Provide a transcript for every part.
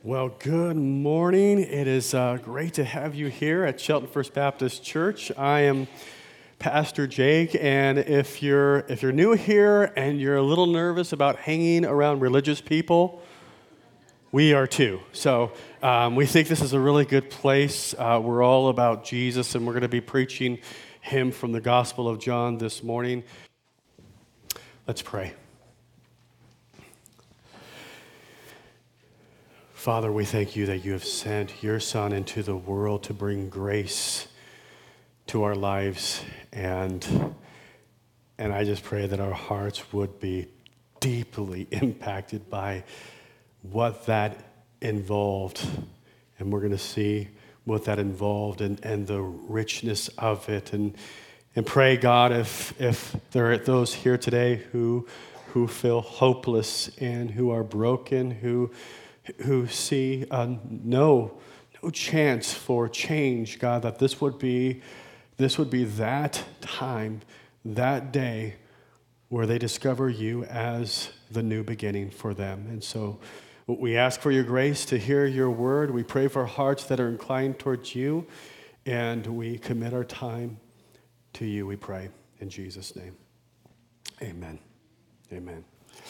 Well, good morning. It is great to have you here at Shelton First Baptist Church. I am Pastor Jake, and if you're new here and you're a little nervous about hanging around religious people, we are too. So we think this is a really good place. We're all about Jesus, and we're going to be preaching Him from the Gospel of John this morning. Let's pray. Father, we thank you that you have sent your Son into the world to bring grace to our lives, and I just pray that our hearts would be deeply impacted by what that involved, and we're going to see what that involved and the richness of it, and pray, God, if there are those here today who feel hopeless and who are broken, who see no chance for change, God, that this would be that time, that day, where they discover you as the new beginning for them. And so we ask for your grace to hear your word. We pray for hearts that are inclined towards you, and we commit our time to you, we pray, in Jesus' name. Amen. Amen.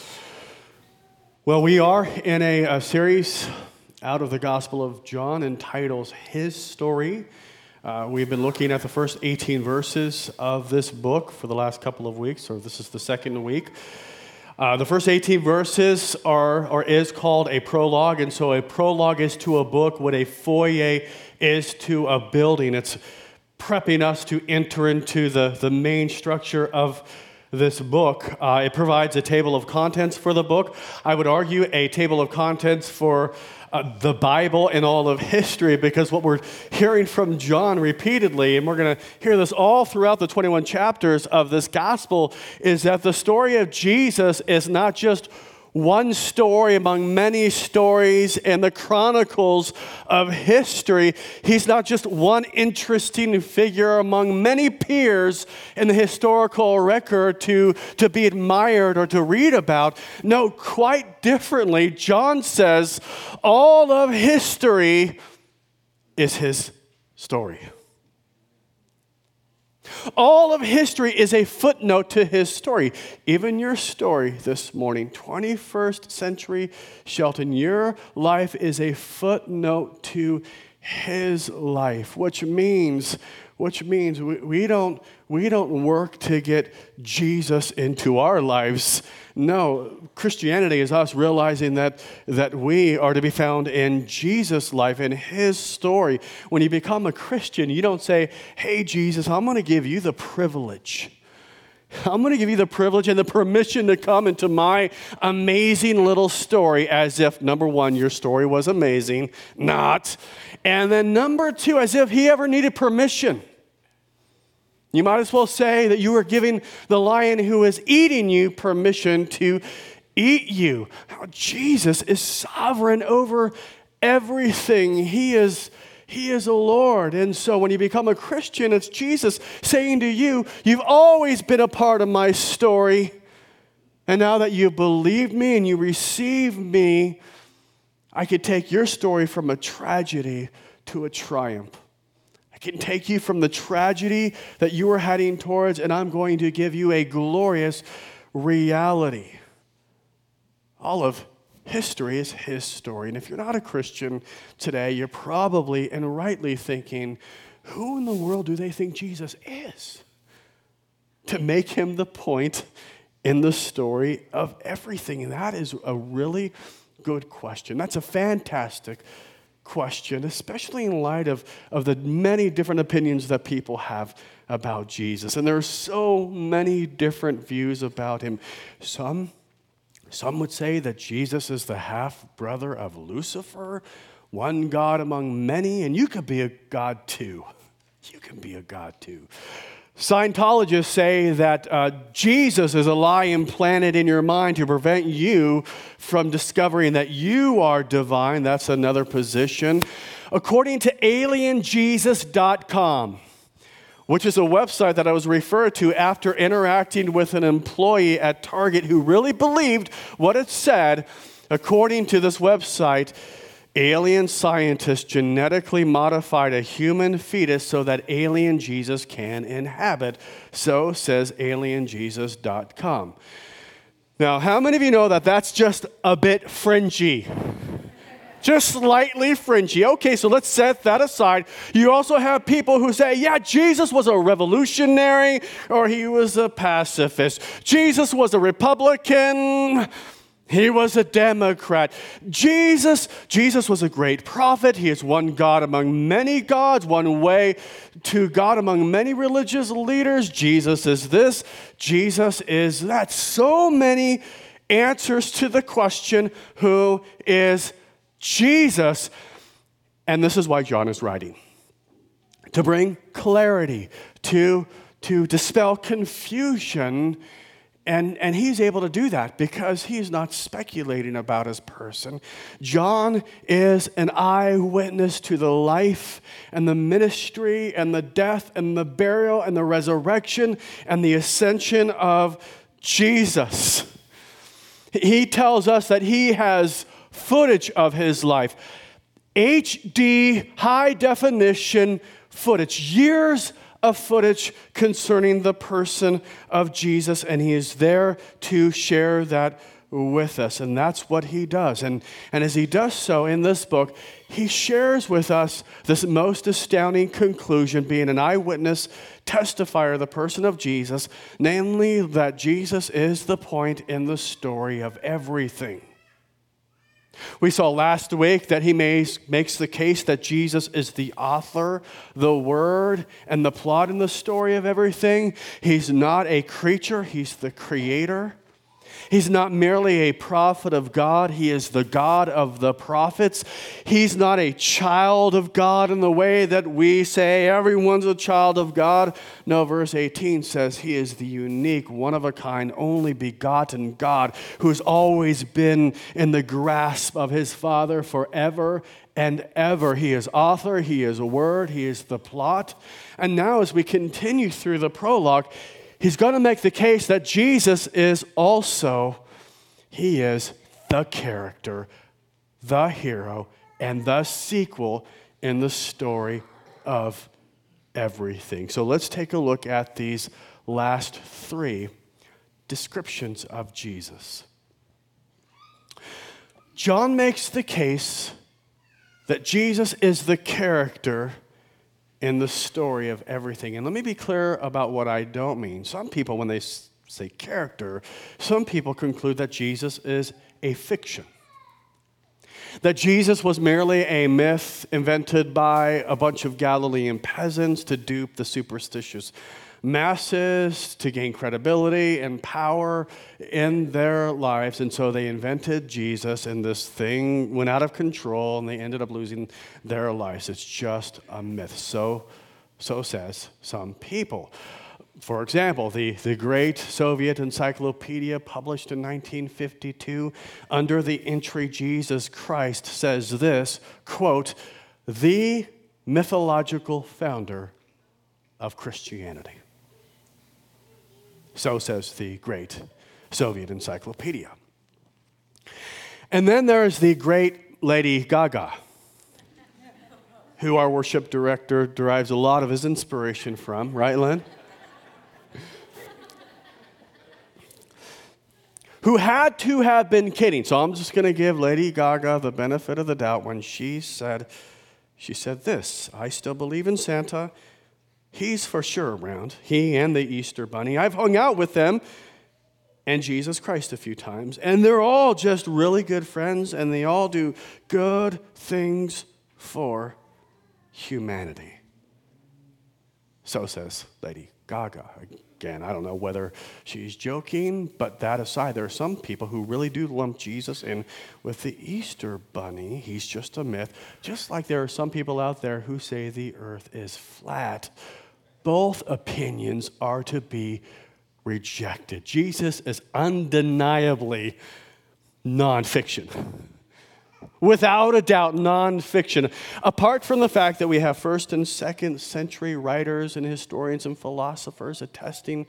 Well, we are in a series out of the Gospel of John entitled His Story. We've been looking at the first 18 verses of this book for the last couple of weeks, or this is the second week. The first 18 verses is called a prologue, and so a prologue is to a book what a foyer is to a building. It's prepping us to enter into the main structure of this book. It provides a table of contents for the book. I would argue a table of contents for the Bible and all of history, because what we're hearing from John repeatedly, and we're going to hear this all throughout the 21 chapters of this gospel, is that the story of Jesus is not just one story among many stories in the chronicles of history. He's not just one interesting figure among many peers in the historical record to be admired or to read about. No, quite differently, John says all of history is his story. All of history is a footnote to his story. Even your story this morning, 21st century Shelton, your life is a footnote to his life, which means we don't work to get Jesus into our lives. No, Christianity is us realizing that we are to be found in Jesus' life, in his story. When you become a Christian, you don't say, "Hey, Jesus, I'm going to give you the privilege. I'm going to give you the privilege and the permission to come into my amazing little story," as if, number one, your story was amazing, not. And then number two, as if he ever needed permission. You might as well say that you are giving the lion who is eating you permission to eat you. Now, Jesus is sovereign over everything. He is a Lord. And so when you become a Christian, it's Jesus saying to you, "You've always been a part of my story. And now that you believe me and you receive me, I could take your story from a tragedy to a triumph. I can take you from the tragedy that you are heading towards, and I'm going to give you a glorious reality." All of history is his story. And if you're not a Christian today, you're probably and rightly thinking, who in the world do they think Jesus is to make him the point in the story of everything? And that is a really good question. That's a fantastic question, especially in light of the many different opinions that people have about Jesus. And there are so many different views about him. Some would say that Jesus is the half-brother of Lucifer, one God among many, and you could be a God too. You can be a God too. Scientologists say that Jesus is a lie implanted in your mind to prevent you from discovering that you are divine. That's another position. According to alienjesus.com, which is a website that I was referred to after interacting with an employee at Target who really believed what it said, according to this website, Alien scientists genetically modified a human fetus so that alien Jesus can inhabit. So says alienjesus.com. Now, how many of you know that that's just a bit fringy? Just slightly fringy. Okay, so let's set that aside. You also have people who say, yeah, Jesus was a revolutionary or he was a pacifist. Jesus was a Republican. He was a Democrat. Jesus was a great prophet. He is one God among many gods, one way to God among many religious leaders. Jesus is this. Jesus is that. So many answers to the question, who is Jesus? And this is why John is writing. To bring clarity, to dispel confusion. And he's able to do that because he's not speculating about his person. John is an eyewitness to the life and the ministry and the death and the burial and the resurrection and the ascension of Jesus. He tells us that he has footage of his life. HD, high definition footage. Years of footage concerning the person of Jesus, and he is there to share that with us. And that's what he does. And as he does so in this book, he shares with us this most astounding conclusion, being an eyewitness testifier of the person of Jesus, namely that Jesus is the point in the story of everything. We saw last week that he makes the case that Jesus is the author, the word, and the plot in the story of everything. He's not a creature, he's the creator. He's not merely a prophet of God, he is the God of the prophets. He's not a child of God in the way that we say everyone's a child of God. No, verse 18 says he is the unique, one-of-a-kind, only begotten God who's always been in the grasp of his Father forever and ever. He is author, he is a word, he is the plot. And now as we continue through the prologue, he's going to make the case that Jesus is also, he is the character, the hero, and the sequel in the story of everything. So let's take a look at these last three descriptions of Jesus. John makes the case that Jesus is the character in the story of everything. And let me be clear about what I don't mean. Some people, when they say character, some people conclude that Jesus is a fiction. That Jesus was merely a myth invented by a bunch of Galilean peasants to dupe the superstitious masses, to gain credibility and power in their lives. And so they invented Jesus, and this thing went out of control, and they ended up losing their lives. It's just a myth. So says some people. For example, the great Soviet encyclopedia published in 1952 under the entry Jesus Christ says this, quote, the mythological founder of Christianity. So says the great Soviet encyclopedia. And then there's the great Lady Gaga, who our worship director derives a lot of his inspiration from, right, Len? Who had to have been kidding. So I'm just going to give Lady Gaga the benefit of the doubt when she said this, I still believe in Santa. He's for sure around, he and the Easter Bunny. I've hung out with them and Jesus Christ a few times, and they're all just really good friends, and they all do good things for humanity. So says Lady Gaga. Again, I don't know whether she's joking, but that aside, there are some people who really do lump Jesus in with the Easter Bunny. He's just a myth, just like there are some people out there who say the earth is flat. Both opinions are to be rejected. Jesus is undeniably nonfiction. Without a doubt, nonfiction. Apart from the fact that we have first and second century writers and historians and philosophers attesting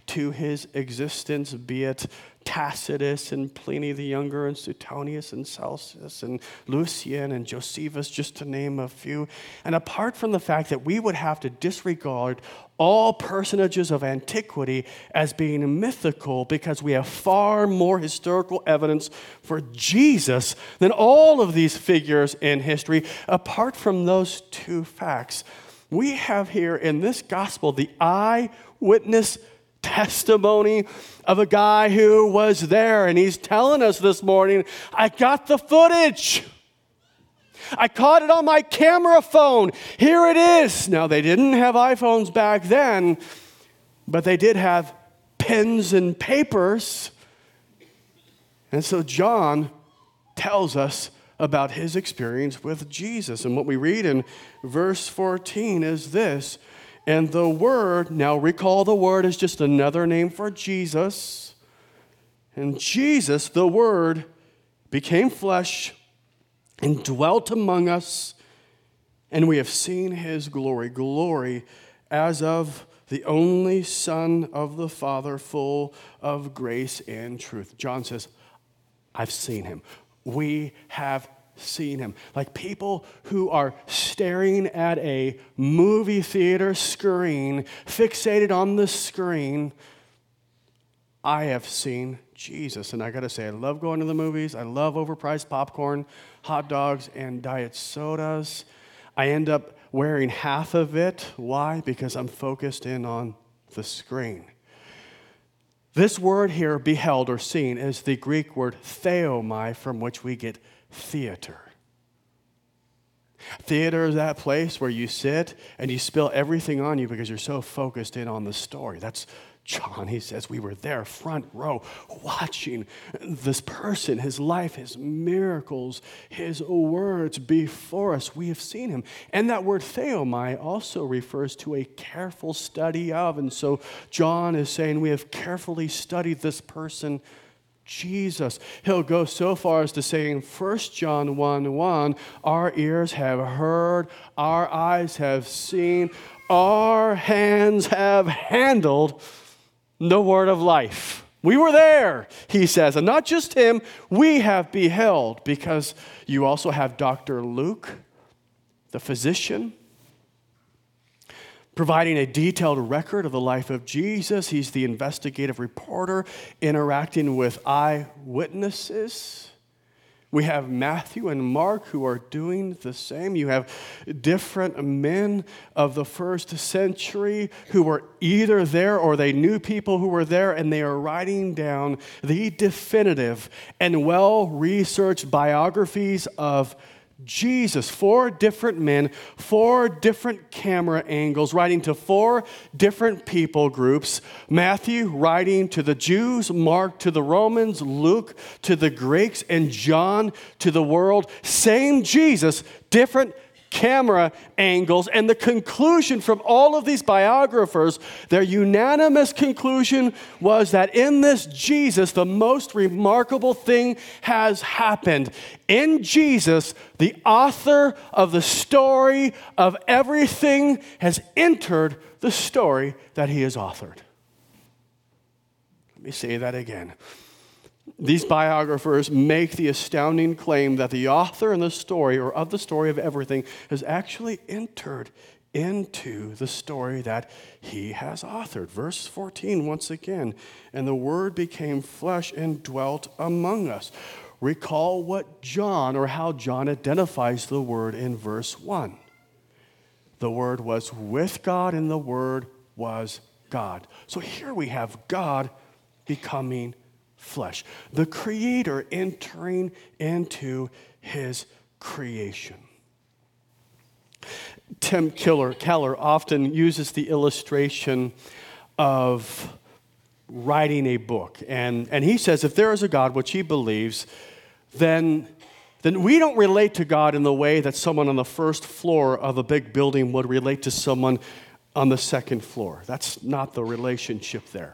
to his existence, be it Tacitus and Pliny the Younger and Suetonius and Celsus and Lucian and Josephus, just to name a few. And apart from the fact that we would have to disregard all personages of antiquity as being mythical because we have far more historical evidence for Jesus than all of these figures in history, apart from those two facts, we have here in this gospel the eyewitness testimony of a guy who was there, and he's telling us this morning, I got the footage. I caught it on my camera phone. Here it is. Now, they didn't have iPhones back then, but they did have pens and papers. And so John tells us about his experience with Jesus. And what we read in verse 14 is this, and the Word, now recall the Word is just another name for Jesus. And Jesus, the Word, became flesh and dwelt among us, and we have seen his glory, glory as of the only Son of the Father, full of grace and truth. John says, I've seen him. We have seen him. Like people who are staring at a movie theater screen, fixated on the screen. I have seen Jesus. And I got to say, I love going to the movies. I love overpriced popcorn, hot dogs, and diet sodas. I end up wearing half of it. Why? Because I'm focused in on the screen. This word here, beheld or seen, is the Greek word theomai, from which we get theater. Theater is that place where you sit and you spill everything on you because you're so focused in on the story. That's John. He says we were there, front row, watching this person, his life, his miracles, his words before us. We have seen him. And that word theomai also refers to a careful study of. And so John is saying we have carefully studied this person, Jesus. He'll go so far as to say in 1 John 1:1, our ears have heard, our eyes have seen, our hands have handled the word of life. We were there, he says. And not just him, we have beheld, because you also have Dr. Luke, the physician, providing a detailed record of the life of Jesus. He's the investigative reporter interacting with eyewitnesses. We have Matthew and Mark who are doing the same. You have different men of the first century who were either there or they knew people who were there, and they are writing down the definitive and well-researched biographies of Jesus. 4 different men, 4 different camera angles, writing to 4 different people groups. Matthew writing to the Jews, Mark to the Romans, Luke to the Greeks, and John to the world. Same Jesus, different camera angles. And the conclusion from all of these biographers, their unanimous conclusion was that in this Jesus, the most remarkable thing has happened. In Jesus, the author of the story of everything has entered the story that he has authored. Let me say that again. These biographers make the astounding claim that the author in the story, or of the story of everything, has actually entered into the story that he has authored. Verse 14, once again, and the Word became flesh and dwelt among us. Recall what John, or how John identifies the Word in verse 1. The Word was with God, and the Word was God. So here we have God becoming flesh, the Creator entering into his creation. Tim Keller often uses the illustration of writing a book. And he says if there is a God, which he believes, then we don't relate to God in the way that someone on the first floor of a big building would relate to someone on the second floor. That's not the relationship there.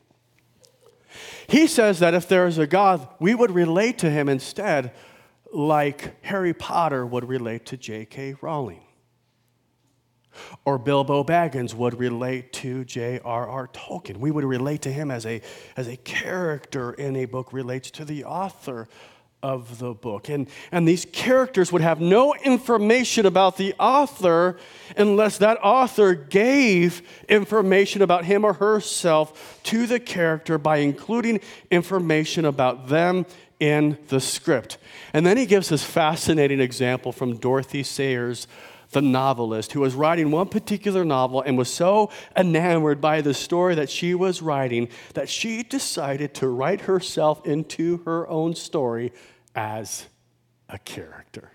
He says that if there is a God, we would relate to him instead like Harry Potter would relate to J.K. Rowling. Or Bilbo Baggins would relate to J.R.R. Tolkien. We would relate to him as a character in a book relates to the author of the book. And these characters would have no information about the author unless that author gave information about him or herself to the character by including information about them in the script. And then he gives this fascinating example from Dorothy Sayers, the novelist, who was writing one particular novel and was so enamored by the story that she was writing that she decided to write herself into her own story as a character.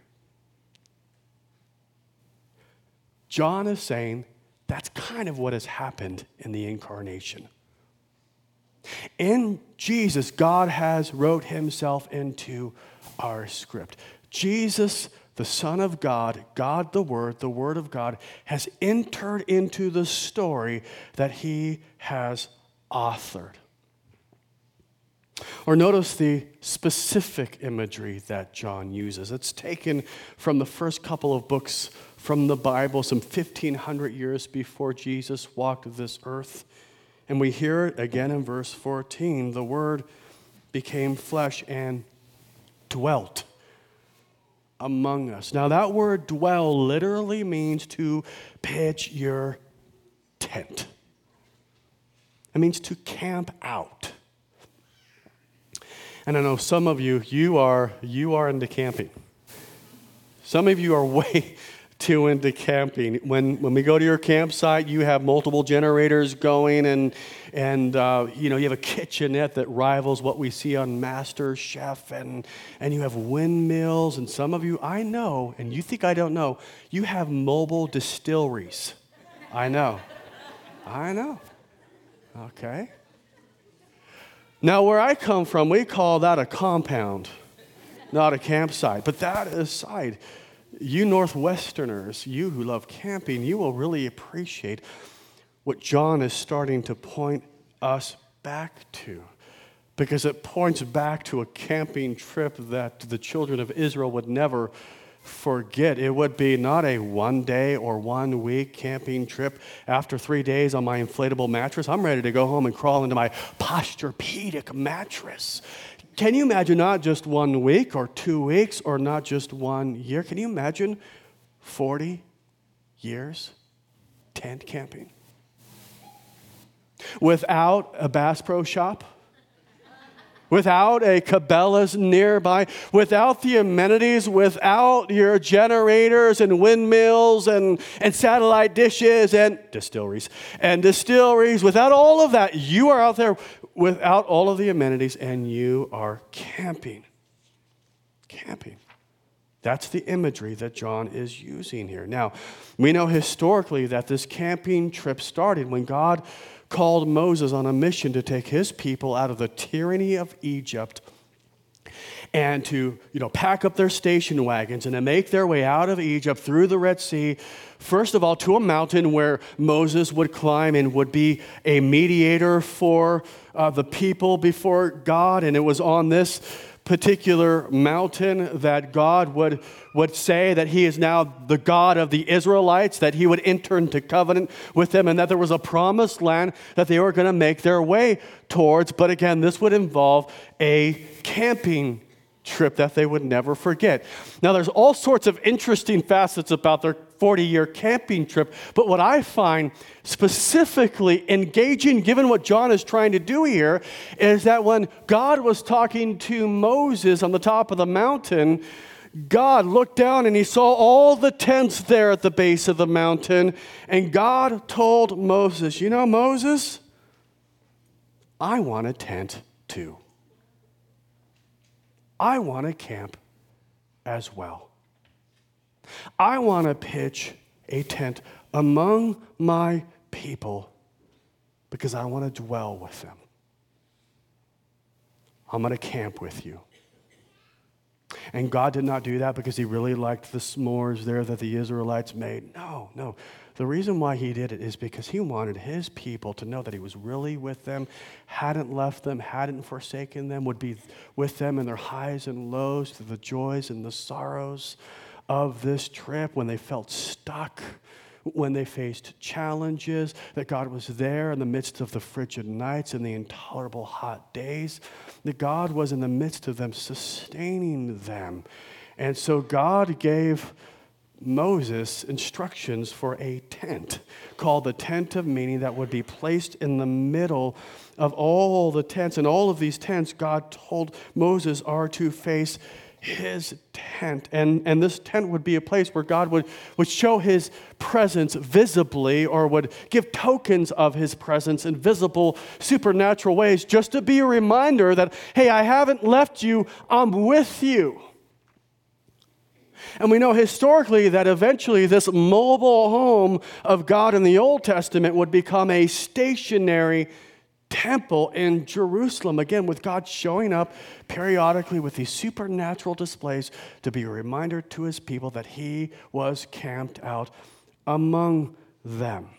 John is saying that's kind of what has happened in the incarnation. In Jesus, God has wrote himself into our script. Jesus, the Son of God, God the Word of God, has entered into the story that he has authored. Or notice the specific imagery that John uses. It's taken from the first couple of books from the Bible, some 1,500 years before Jesus walked this earth. And we hear it again in verse 14. The Word became flesh and dwelt among us. Now, that word dwell literally means to pitch your tent. It means to camp out. And I know some of you are into camping. Some of you are way too into camping. When we go to your campsite, you have multiple generators going, and you have a kitchenette that rivals what we see on MasterChef, and you have windmills, and some of you, I know, and you think I don't know, you have mobile distilleries. I know. Okay. Now, where I come from, we call that a compound, not a campsite. But that aside, you Northwesterners, you who love camping, you will really appreciate what John is starting to point us back to, because it points back to a camping trip that the children of Israel would never forget. It would be not a 1 day or 1 week camping trip. After 3 days on my inflatable mattress, I'm ready to go home and crawl into my Posturepedic mattress. Can you imagine not just 1 week or 2 weeks or not just 1 year? Can you imagine 40 years tent camping? Without a Bass Pro Shop? Without a Cabela's nearby, without the amenities, without your generators and windmills and satellite dishes and distilleries, without all of that, you are out there without all of the amenities and you are camping. Camping. That's the imagery that John is using here. Now, we know historically that this camping trip started when God called Moses on a mission to take his people out of the tyranny of Egypt and to, pack up their station wagons and to make their way out of Egypt through the Red Sea, first of all, to a mountain where Moses would climb and would be a mediator for the people before God. And it was on this particular mountain that God would say that he is now the God of the Israelites, that he would enter into covenant with them, and that there was a promised land that they were going to make their way towards. But again, this would involve a camping trip that they would never forget. Now, there's all sorts of interesting facets about their 40-year camping trip, but what I find specifically engaging, given what John is trying to do here, is that when God was talking to Moses on the top of the mountain, God looked down and he saw all the tents there at the base of the mountain, and God told Moses, Moses, I want a tent too. I want to camp as well. I want to pitch a tent among my people because I want to dwell with them. I'm going to camp with you. And God did not do that because he really liked the s'mores there that the Israelites made. No. The reason why he did it is because he wanted his people to know that he was really with them, hadn't left them, hadn't forsaken them, would be with them in their highs and lows, through the joys and the sorrows of this trip, when they felt stuck, when they faced challenges, that God was there in the midst of the frigid nights and the intolerable hot days, that God was in the midst of them, sustaining them. And so God gave Moses instructions for a tent called the tent of meeting that would be placed in the middle of all the tents. And all of these tents, God told Moses, are to face his tent. And this tent would be a place where God would show his presence visibly, or would give tokens of his presence in visible, supernatural ways, just to be a reminder that, hey, I haven't left you, I'm with you. And we know historically that eventually this mobile home of God in the Old Testament would become a stationary temple in Jerusalem, again, with God showing up periodically with these supernatural displays to be a reminder to his people that he was camped out among them.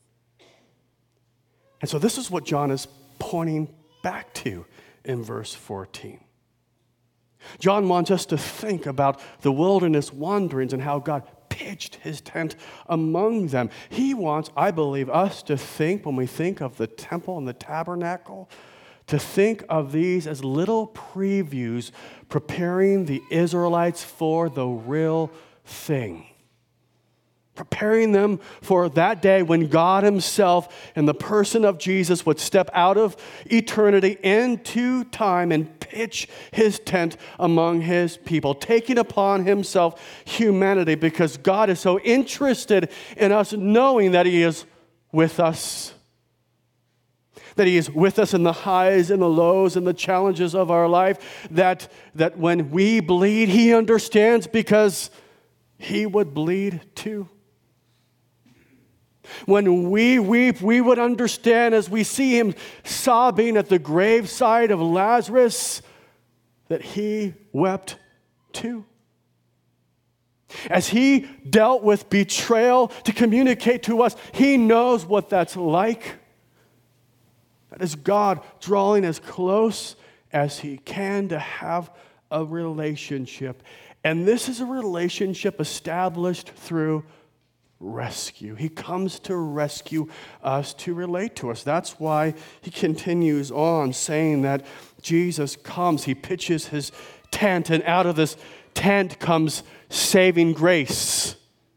And so this is what John is pointing back to in verse 14. John wants us to think about the wilderness wanderings and how God pitched his tent among them. He wants, I believe, us to think, when we think of the temple and the tabernacle, to think of these as little previews preparing the Israelites for the real thing. Preparing them for that day when God himself, in the person of Jesus, would step out of eternity into time and pitch his tent among his people, taking upon himself humanity, because God is so interested in us knowing that he is with us. That he is with us in the highs and the lows and the challenges of our life, that when we bleed, he understands, because he would bleed too. When we weep, we would understand, as we see him sobbing at the graveside of Lazarus, that he wept too. As he dealt with betrayal to communicate to us, he knows what that's like. That is God drawing as close as he can to have a relationship. And this is a relationship established through rescue. He comes to rescue us, to relate to us. That's why he continues on saying that Jesus comes. He pitches his tent, and out of this tent comes saving grace.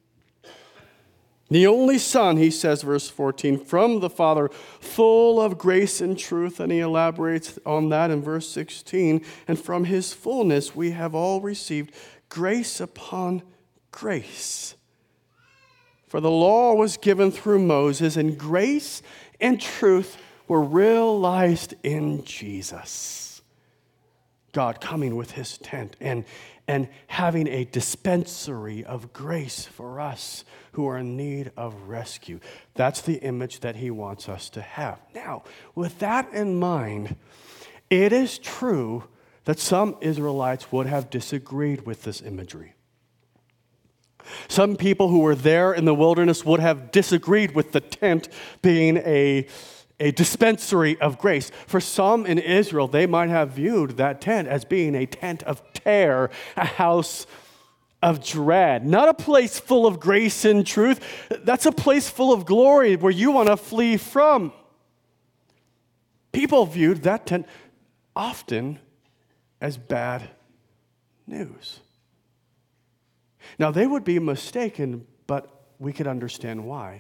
The only Son, he says, verse 14, from the Father, full of grace and truth. And he elaborates on that in verse 16. And from his fullness we have all received grace upon grace. For the law was given through Moses, and grace and truth were realized in Jesus. God coming with his tent and having a dispensary of grace for us who are in need of rescue. That's the image that he wants us to have. Now, with that in mind, it is true that some Israelites would have disagreed with this imagery. Some people who were there in the wilderness would have disagreed with the tent being a dispensary of grace. For some in Israel, they might have viewed that tent as being a tent of terror, a house of dread, not a place full of grace and truth. That's a place full of glory where you want to flee from. People viewed that tent often as bad news. Now, they would be mistaken, but we could understand why.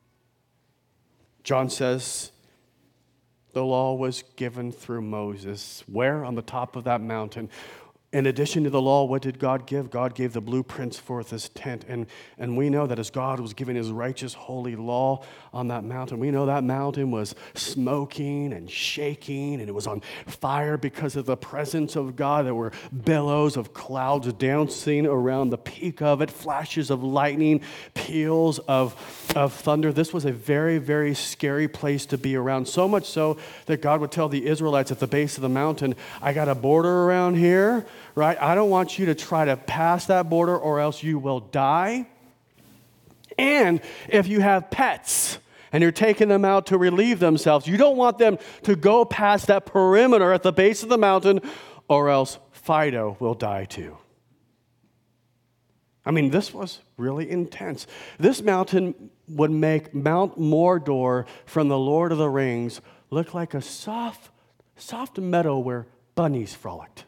John says the law was given through Moses. Where? On the top of that mountain. In addition to the law, what did God give? God gave the blueprints for this tent. And we know that as God was giving his righteous, holy law on that mountain, we know that mountain was smoking and shaking, and it was on fire because of the presence of God. There were billows of clouds dancing around the peak of it, flashes of lightning, peals of thunder. This was a very, very scary place to be around, so much so that God would tell the Israelites at the base of the mountain, I got a border around here, right? I don't want you to try to pass that border or else you will die. And if you have pets and you're taking them out to relieve themselves, you don't want them to go past that perimeter at the base of the mountain or else Fido will die too. I mean, this was really intense. This mountain would make Mount Mordor from the Lord of the Rings look like a soft meadow where bunnies frolicked.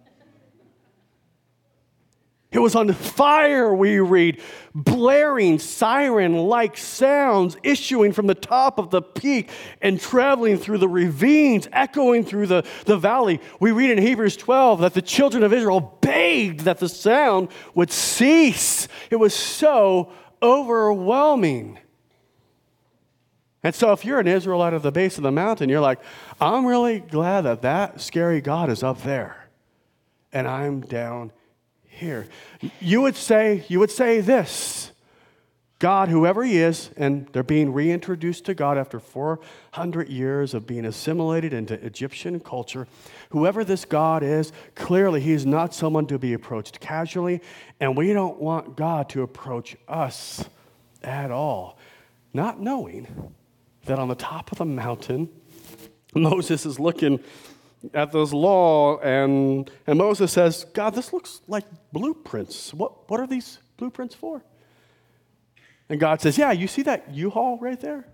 It was on fire, we read, blaring siren-like sounds issuing from the top of the peak and traveling through the ravines, echoing through the valley. We read in Hebrews 12 that the children of Israel begged that the sound would cease. It was so overwhelming. And so if you're an Israelite at the base of the mountain, you're like, I'm really glad that scary God is up there, and I'm down here. You would say this, God, whoever he is, and they're being reintroduced to God after 400 years of being assimilated into Egyptian culture. Whoever this God is, clearly he's not someone to be approached casually, and we don't want God to approach us at all. Not knowing that on the top of the mountain, Moses is looking at this law, and Moses says, God, this looks like blueprints. What are these blueprints for? And God says, yeah, you see that U-Haul right there?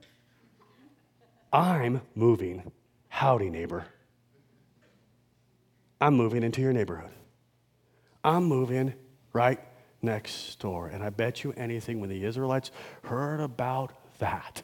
I'm moving. Howdy, neighbor. I'm moving into your neighborhood. I'm moving right next door. And I bet you anything, when the Israelites heard about that,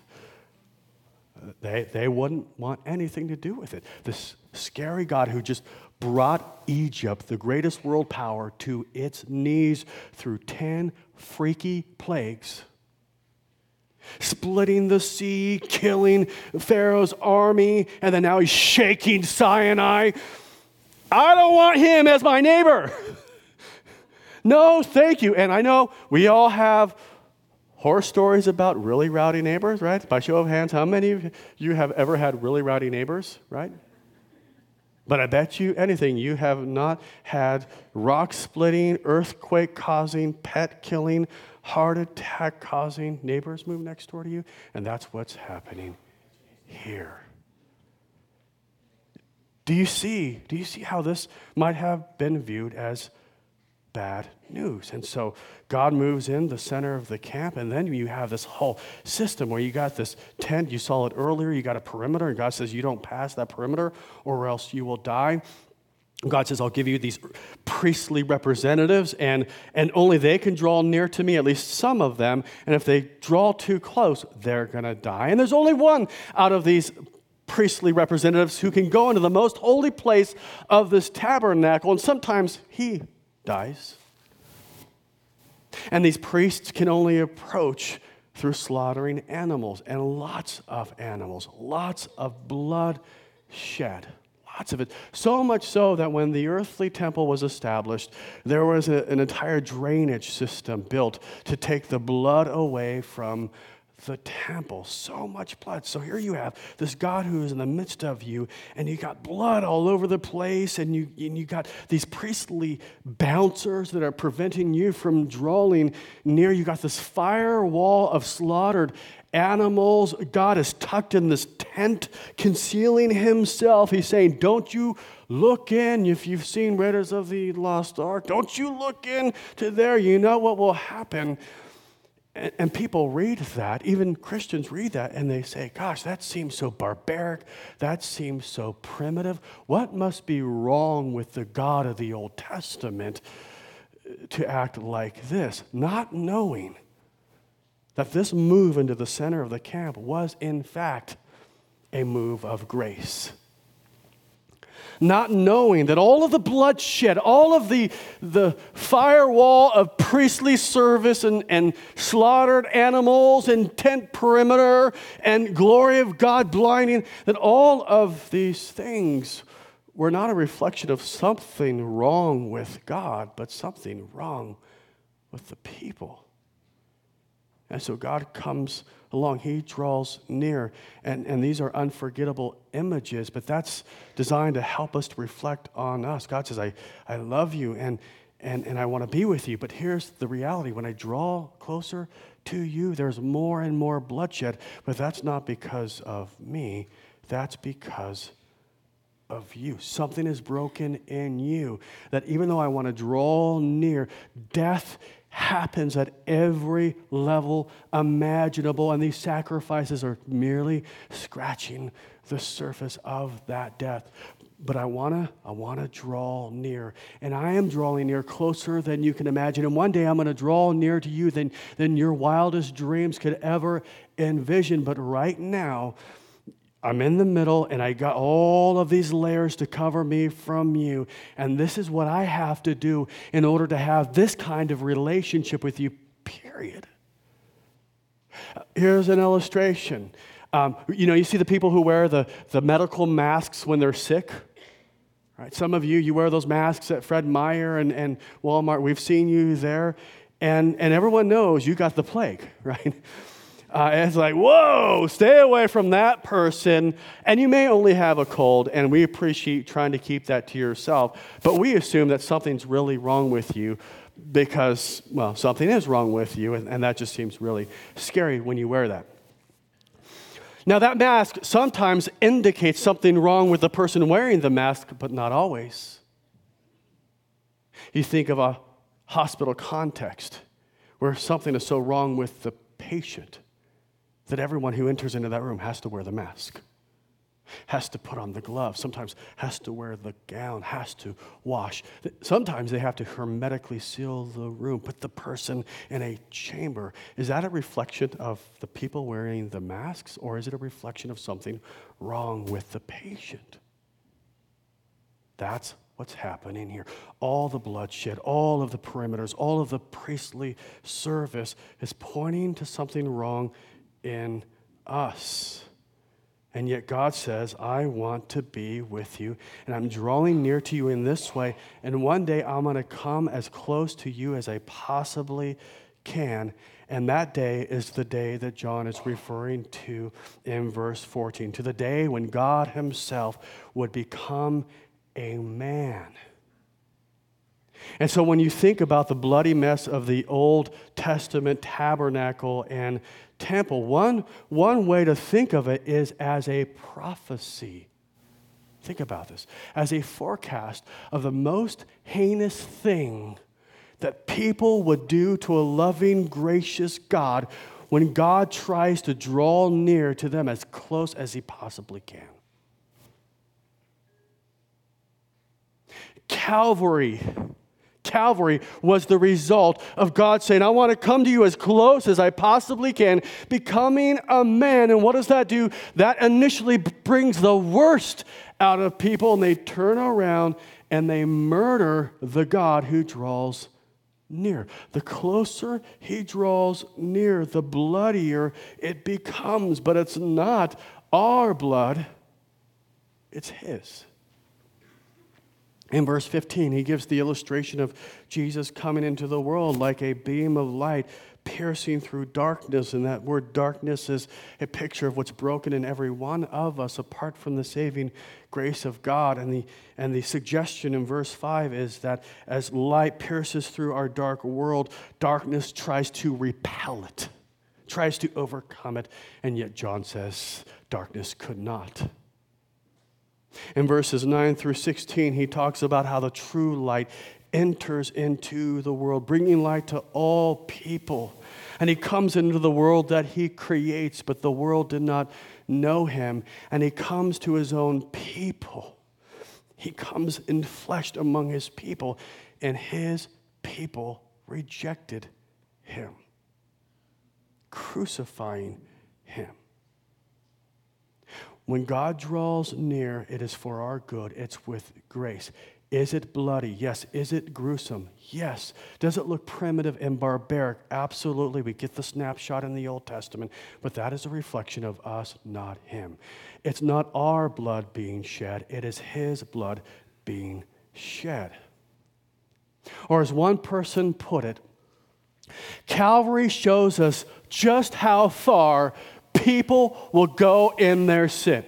they wouldn't want anything to do with it. This scary God who just brought Egypt, the greatest world power, to its knees through 10 freaky plagues, splitting the sea, killing Pharaoh's army, and then now he's shaking Sinai. I don't want him as my neighbor. No, thank you. And I know we all have horror stories about really rowdy neighbors, right? By show of hands, how many of you have ever had really rowdy neighbors, right? But I bet you anything, you have not had rock-splitting, earthquake-causing, pet-killing, heart attack-causing neighbors move next door to you, and that's what's happening here. Do you see how this might have been viewed as bad news? And so God moves in the center of the camp, and then you have this whole system where you got this tent. You saw it earlier. You got a perimeter, and God says you don't pass that perimeter or else you will die. God says, I'll give you these priestly representatives, and only they can draw near to me, at least some of them, and if they draw too close, they're going to die. And there's only one out of these priestly representatives who can go into the most holy place of this tabernacle, and sometimes he dies. And these priests can only approach through slaughtering animals, and lots of animals, lots of blood shed, lots of it. So much so that when the earthly temple was established, there was an entire drainage system built to take the blood away from the temple. So much blood. So here you have this God who is in the midst of you, and you got blood all over the place, and you got these priestly bouncers that are preventing you from drawing near. You got this firewall of slaughtered animals. God is tucked in this tent, concealing himself. He's saying, don't you look in. If you've seen Raiders of the Lost Ark, don't you look in to there. You know what will happen. And people read that, even Christians read that, and they say, gosh, that seems so barbaric. That seems so primitive. What must be wrong with the God of the Old Testament to act like this? Not knowing that this move into the center of the camp was, in fact, a move of grace. Not knowing that all of the bloodshed, all of the firewall of priestly service and slaughtered animals and tent perimeter and glory of God blinding, that all of these things were not a reflection of something wrong with God, but something wrong with the people. And so God comes along. He draws near. And these are unforgettable images, but that's designed to help us to reflect on us. God says, I love you and I want to be with you. But here's the reality. When I draw closer to you, there's more and more bloodshed. But that's not because of me. That's because of you. Something is broken in you. That even though I want to draw near, death happens at every level imaginable, and these sacrifices are merely scratching the surface of that death. But I want to draw near, and I am drawing near closer than you can imagine. And one day I'm going to draw near to you than your wildest dreams could ever envision. But right now, I'm in the middle, and I got all of these layers to cover me from you. And this is what I have to do in order to have this kind of relationship with you, period. Here's an illustration. You see the people who wear the medical masks when they're sick? Right? Some of you wear those masks at Fred Meyer and Walmart. We've seen you there. And everyone knows you got the plague, right? It's like, whoa, stay away from that person. And you may only have a cold, and we appreciate trying to keep that to yourself. But we assume that something's really wrong with you because, well, something is wrong with you, and that just seems really scary when you wear that. Now, that mask sometimes indicates something wrong with the person wearing the mask, but not always. You think of a hospital context where something is so wrong with the patient that everyone who enters into that room has to wear the mask, has to put on the gloves, sometimes has to wear the gown, has to wash. Sometimes they have to hermetically seal the room, put the person in a chamber. Is that a reflection of the people wearing the masks, or is it a reflection of something wrong with the patient? That's what's happening here. All the bloodshed, all of the perimeters, all of the priestly service is pointing to something wrong in us. And yet God says, I want to be with you, and I'm drawing near to you in this way, and one day I'm going to come as close to you as I possibly can, and that day is the day that John is referring to in verse 14, to the day when God himself would become a man. And so when you think about the bloody mess of the Old Testament tabernacle and temple, one way to think of it is as a prophecy. Think about this. As a forecast of the most heinous thing that people would do to a loving, gracious God when God tries to draw near to them as close as he possibly can. Calvary was the result of God saying, I want to come to you as close as I possibly can, becoming a man. And what does that do? That initially brings the worst out of people, and they turn around and they murder the God who draws near. The closer he draws near, the bloodier it becomes. But it's not our blood, it's his. In verse 15, he gives the illustration of Jesus coming into the world like a beam of light piercing through darkness. And that word darkness is a picture of what's broken in every one of us apart from the saving grace of God. And the suggestion in verse 5 is that as light pierces through our dark world, darkness tries to repel it, tries to overcome it. And yet John says darkness could not. In verses 9 through 16, he talks about how the true light enters into the world, bringing light to all people. And he comes into the world that he creates, but the world did not know him. And he comes to his own people. He comes enfleshed among his people, and his people rejected him, crucifying him. When God draws near, it is for our good. It's with grace. Is it bloody? Yes. Is it gruesome? Yes. Does it look primitive and barbaric? Absolutely. We get the snapshot in the Old Testament, but that is a reflection of us, not him. It's not our blood being shed. It is his blood being shed. Or as one person put it, Calvary shows us just how far people will go in their sin.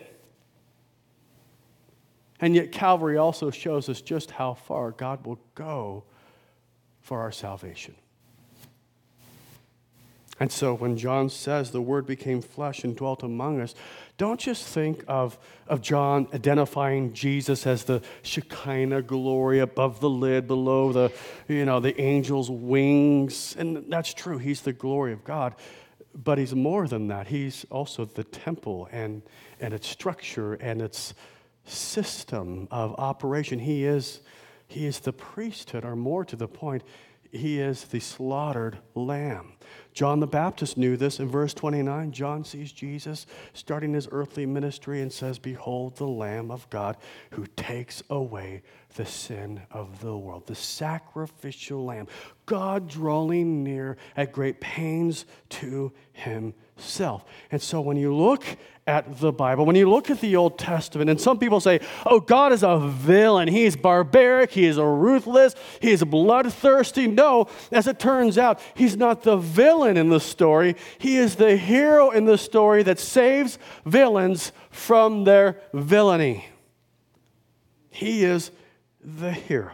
And yet Calvary also shows us just how far God will go for our salvation. And so when John says the Word became flesh and dwelt among us, don't just think of John identifying Jesus as the Shekinah glory above the lid, below the angel's wings. And that's true. He's the glory of God. But he's more than that. He's also the temple and its structure and its system of operation. He is the priesthood, or more to the point, he is the slaughtered lamb. John the Baptist knew this. In verse 29, John sees Jesus starting his earthly ministry and says, "Behold the Lamb of God who takes away the sin of the world." The sacrificial lamb. God drawing near at great pains to himself. And so when you look at the Bible, when you look at the Old Testament, and some people say, "Oh, God is a villain. He's barbaric. He is ruthless. He is bloodthirsty." No, as it turns out, he's not the villain in the story. He is the hero in the story that saves villains from their villainy. He is the hero.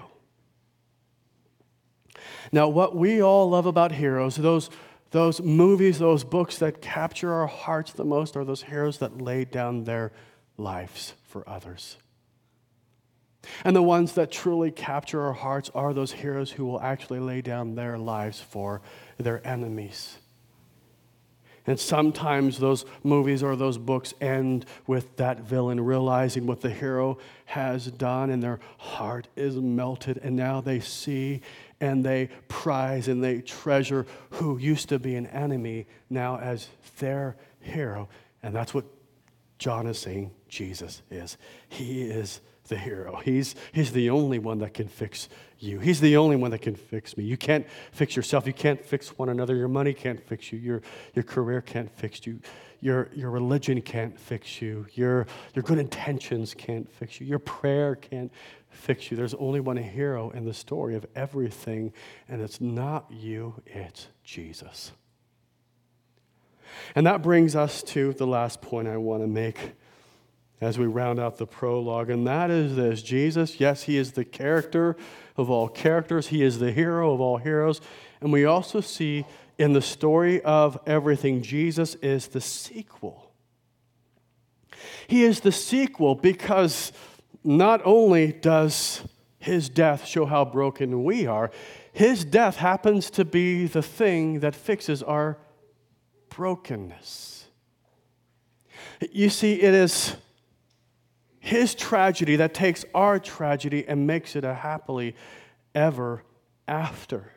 Now, what we all love about heroes, those movies, those books that capture our hearts the most, are those heroes that lay down their lives for others. And the ones that truly capture our hearts are those heroes who will actually lay down their lives for their enemies. And sometimes those movies or those books end with that villain realizing what the hero has done, and their heart is melted, and now they see and they prize and they treasure who used to be an enemy now as their hero. And that's what John is saying Jesus is. He is the hero. He's the only one that can fix you. He's the only one that can fix me. You can't fix yourself. You can't fix one another. Your money can't fix you. Your career can't fix you. Your religion can't fix you. Your good intentions can't fix you. Your prayer can't fix you. There's only one hero in the story of everything, and it's not you, it's Jesus. And that brings us to the last point I want to make as we round out the prologue, and that is this. Jesus, yes, he is the character of all characters. He is the hero of all heroes. And we also see in the story of everything, Jesus is the sequel. He is the sequel because not only does his death show how broken we are, his death happens to be the thing that fixes our brokenness. You see, it is his tragedy that takes our tragedy and makes it a happily ever after.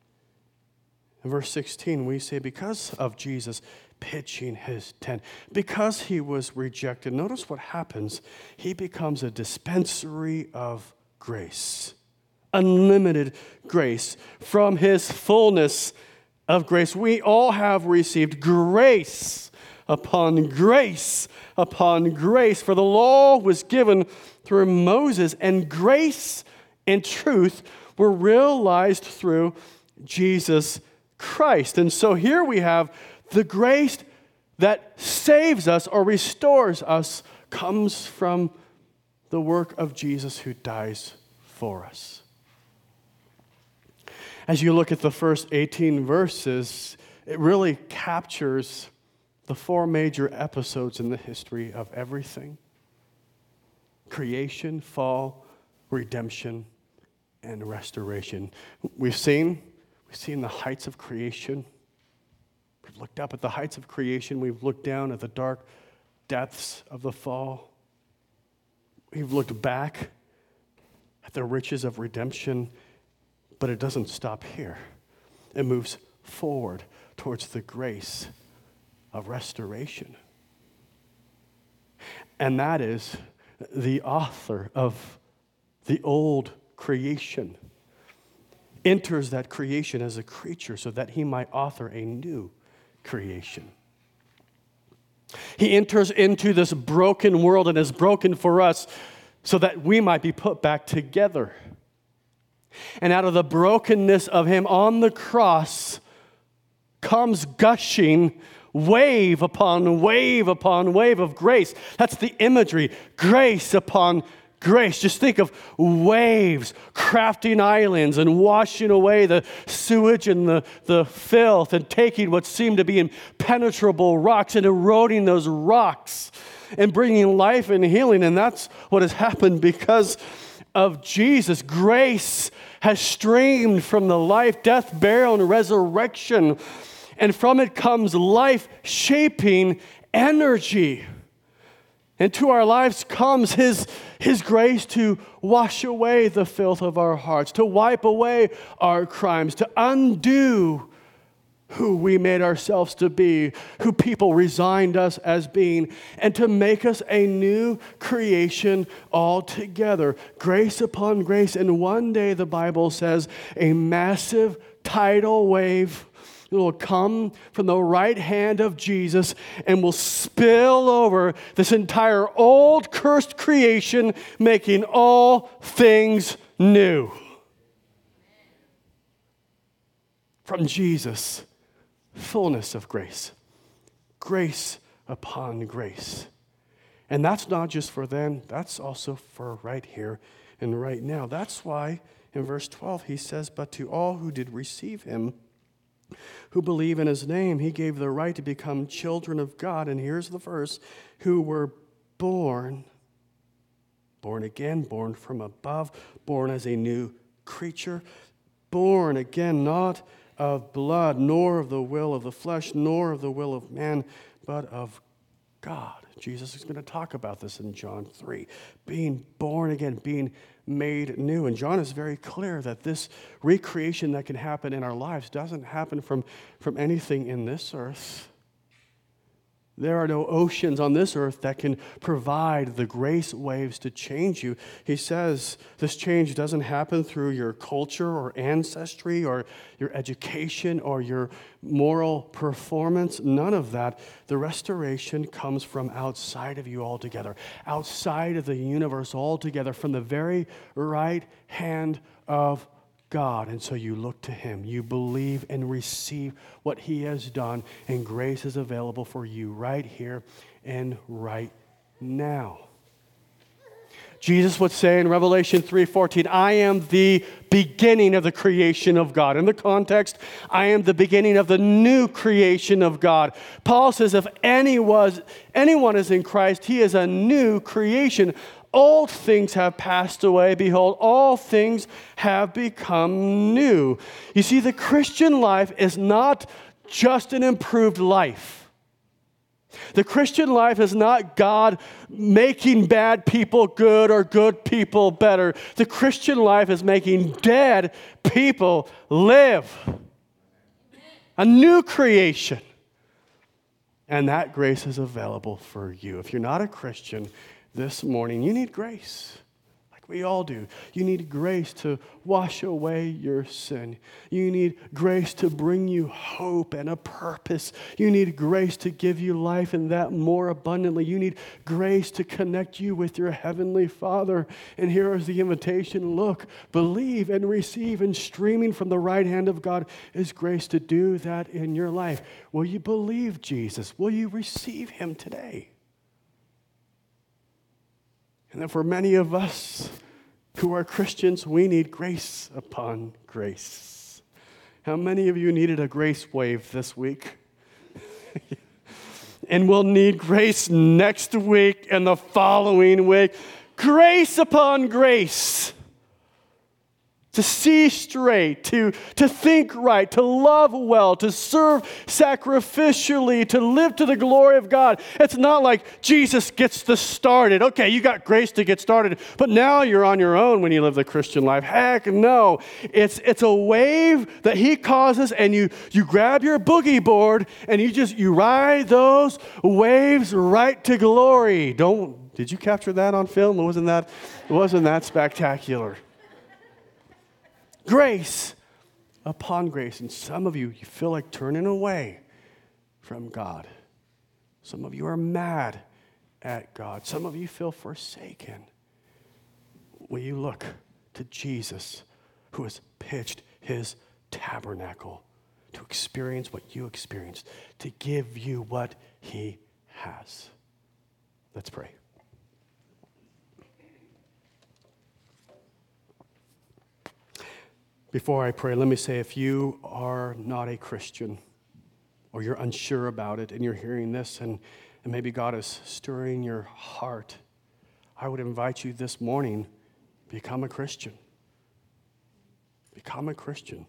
In verse 16, we say, because of Jesus pitching his tent, because he was rejected, notice what happens. He becomes a dispensary of grace, unlimited grace from his fullness of grace. We all have received grace upon grace upon grace. For the law was given through Moses, and grace and truth were realized through Jesus Christ. And so here we have the grace that saves us or restores us comes from the work of Jesus who dies for us. As you look at the first 18 verses, it really captures the four major episodes in the history of everything: creation, fall, redemption, and restoration. We've seen the heights of creation. We've looked up at the heights of creation. We've looked down at the dark depths of the fall. We've looked back at the riches of redemption, but it doesn't stop here. It moves forward towards the grace of restoration. And that is the author of the old creation enters that creation as a creature so that he might author a new creation. He enters into this broken world and is broken for us so that we might be put back together. And out of the brokenness of him on the cross comes gushing wave upon wave upon wave of grace. That's the imagery. Grace upon Grace, just think of waves crafting islands and washing away the sewage and the filth and taking what seemed to be impenetrable rocks and eroding those rocks and bringing life and healing. And that's what has happened because of Jesus. Grace has streamed from the life, death, burial, and resurrection. And from it comes life-shaping energy. And to our lives comes His grace to wash away the filth of our hearts, to wipe away our crimes, to undo who we made ourselves to be, who people resigned us as being, and to make us a new creation altogether. Grace upon grace. And one day, the Bible says, a massive tidal wave will come from the right hand of Jesus and will spill over this entire old cursed creation, making all things new. From Jesus, fullness of grace, grace upon grace. And that's not just for then, that's also for right here and right now. That's why in verse 12 he says, but to all who did receive him, who believe in his name, he gave the right to become children of God. And here's the verse, who were born again, born from above, born as a new creature, born again, not of blood, nor of the will of the flesh, nor of the will of man, but of God. Jesus is going to talk about this in John 3. Being born again, being made new. And John is very clear that this recreation that can happen in our lives doesn't happen from anything in this earth. There are no oceans on this earth that can provide the grace waves to change you. He says this change doesn't happen through your culture or ancestry or your education or your moral performance. None of that. The restoration comes from outside of you altogether, outside of the universe altogether, from the very right hand of God. And so you look to him, you believe and receive what he has done, and grace is available for you right here and right now. Jesus would say in Revelation 3:14, I am the beginning of the creation of God. In the context, I am the beginning of the new creation of God. Paul says if anyone is in Christ, he is a new creation. Old things have passed away. Behold, all things have become new. You see, the Christian life is not just an improved life. The Christian life is not God making bad people good or good people better. The Christian life is making dead people live. A new creation. And that grace is available for you. If you're not a Christian this morning, you need grace, like we all do. You need grace to wash away your sin. You need grace to bring you hope and a purpose. You need grace to give you life and that more abundantly. You need grace to connect you with your heavenly Father. And here is the invitation. Look, believe and receive, and streaming from the right hand of God is grace to do that in your life. Will you believe Jesus? Will you receive him today? And then for many of us who are Christians, we need grace upon grace. How many of you needed a grace wave this week? And we'll need grace next week and the following week. Grace upon grace. To see straight, to think right, to love well, to serve sacrificially, to live to the glory of God. It's not like Jesus gets us started. Okay, you got grace to get started, but now you're on your own when you live the Christian life. Heck no. It's a wave that he causes, and you grab your boogie board and you ride those waves right to glory. Did you capture that on film? It wasn't that spectacular. Grace upon grace. And some of you feel like turning away from God. Some of you are mad at God. Some of you feel forsaken. Will you look to Jesus, who has pitched his tabernacle to experience what you experienced, to give you what he has? Let's pray. Before I pray, let me say, if you are not a Christian or you're unsure about it and you're hearing this and maybe God is stirring your heart, I would invite you this morning, become a Christian. Become a Christian.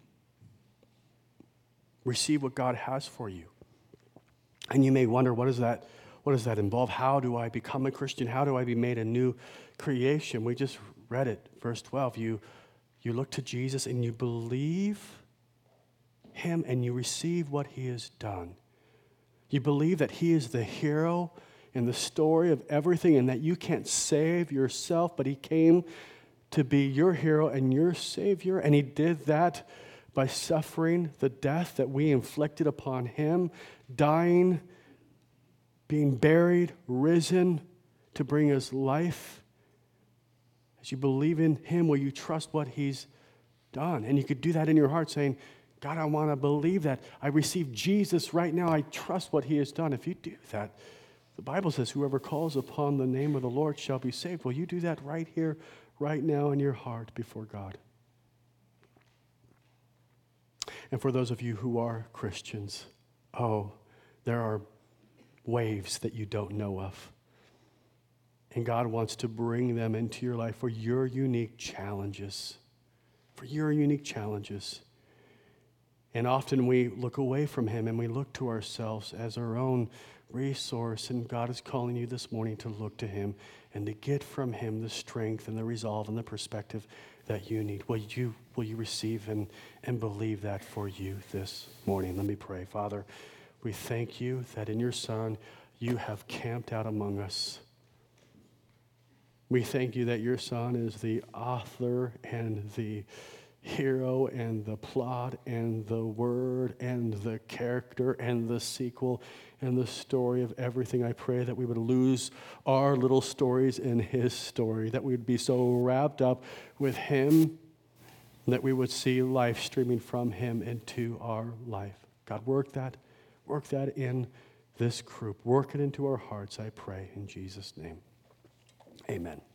Receive what God has for you. And you may wonder, what does that involve? How do I become a Christian? How do I be made a new creation? We just read it, verse 12. You look to Jesus and you believe him and you receive what he has done. You believe that he is the hero in the story of everything and that you can't save yourself, but he came to be your hero and your savior, and he did that by suffering the death that we inflicted upon him, dying, being buried, risen to bring us life. As you believe in him, will you trust what he's done? And you could do that in your heart saying, God, I want to believe that. I receive Jesus right now. I trust what he has done. If you do that, the Bible says, whoever calls upon the name of the Lord shall be saved. Will you do that right here, right now in your heart before God? And for those of you who are Christians, there are waves that you don't know of. And God wants to bring them into your life for your unique challenges. For your unique challenges. And often we look away from him and we look to ourselves as our own resource. And God is calling you this morning to look to him and to get from him the strength and the resolve and the perspective that you need. Will you receive and believe that for you this morning? Let me pray. Father, we thank you that in your Son you have camped out among us. We thank you that your Son is the author and the hero and the plot and the word and the character and the sequel and the story of everything. I pray that we would lose our little stories in his story, that we would be so wrapped up with him that we would see life streaming from him into our life. God, work that in this group. Work it into our hearts, I pray, in Jesus' name. Amen.